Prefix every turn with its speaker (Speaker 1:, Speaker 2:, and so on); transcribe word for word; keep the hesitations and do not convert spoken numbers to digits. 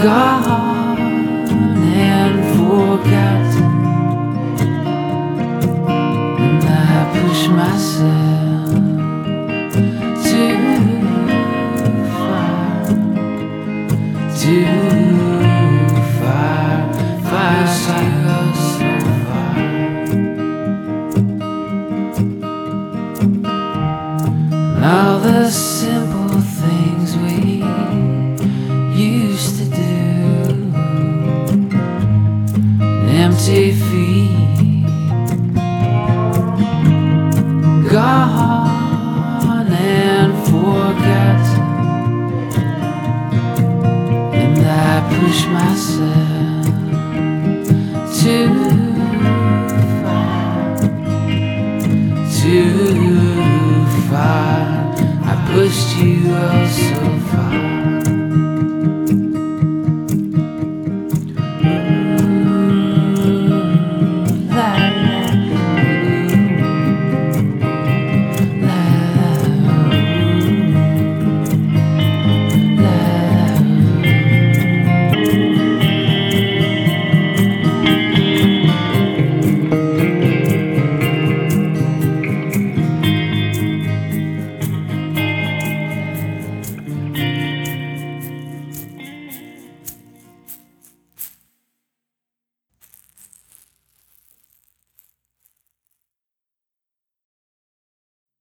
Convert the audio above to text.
Speaker 1: gone and forgotten, and I push myself too far, too far, far, far, so far. And all the simple things we used to do, empty feet, gone and forgotten, and I push myself too far, too far. I pushed you oh so far.